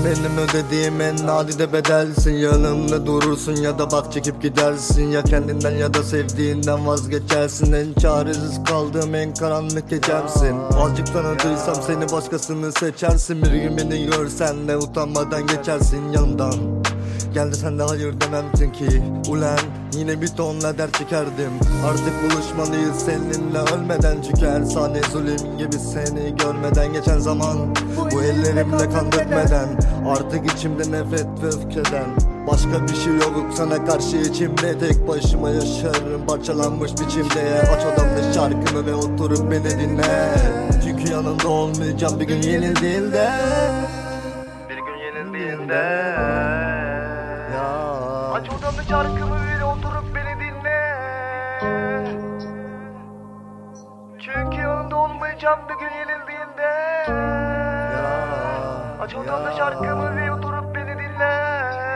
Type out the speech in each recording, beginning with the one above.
Benim ödediğim en nadide bedelsin. Yanımda durursun ya da bak çekip gidersin. Ya kendinden ya da sevdiğinden vazgeçersin. En çaresiz kaldığım en karanlık gecemsin. Azıcık tanıdıysam seni başkasını seçersin. Bir gün beni görsen de utanmadan geçersin yanımdan. Geldi sen de hayır dememdin ki. Ulan yine bir tonla dert çekerdim. Artık buluşmalıyız seninle ölmeden. Çünkü her saniye zulüm gibi seni görmeden geçen zaman. Bu ellerimle kan dökmeden. Artık içimde nefret ve öfkeden. Başka bir şey yok sana karşı içimde. Tek başıma yaşarım parçalanmış biçimde. Aç odamda şarkımı ve oturup beni dinle. Çünkü yanında olmayacağım bir gün yenildiğinde. Bir gün yenildiğinde. Aç odamda şarkımı ve oturup beni dinle. Çünkü yanında olmayacağım bir gün yenildiğinde. Aç odamda şarkımı ve oturup beni dinle.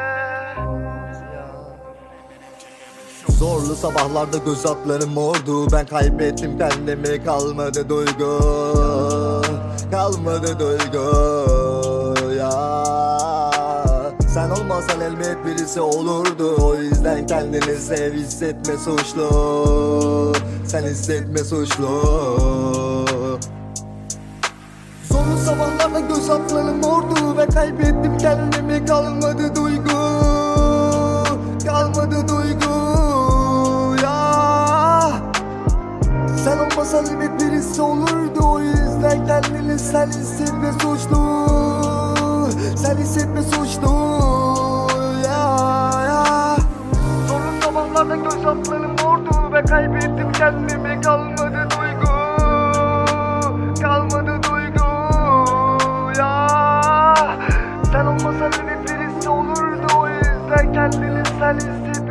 Zorlu sabahlarda göz atlarım mordu. Ben kaybettim kendimi, kalmadı duygu. Kalmadı duygu ya. Sen olmasan elbet birisi olurdu. O yüzden kendini sev, hissetme suçlu. Sen hissetme suçlu. Zorlu sabahlarda göz atlarım mordu. Ve kaybettim kendimi, kalmadı duygu. Kalmadı duygu ya. Sen olmasan elbet birisi olurdu. O yüzden kendini sen hissetme suçlu. Sen hissetme suçlu ya. Zorlu sabahlarda göz atlarım mordu. Ve kaybettim kendimi, kalmadı duygu. Kalmadı duygu ya. Sen olmasan elbet birisi olurdu. O yüzden kendini sen hissetme.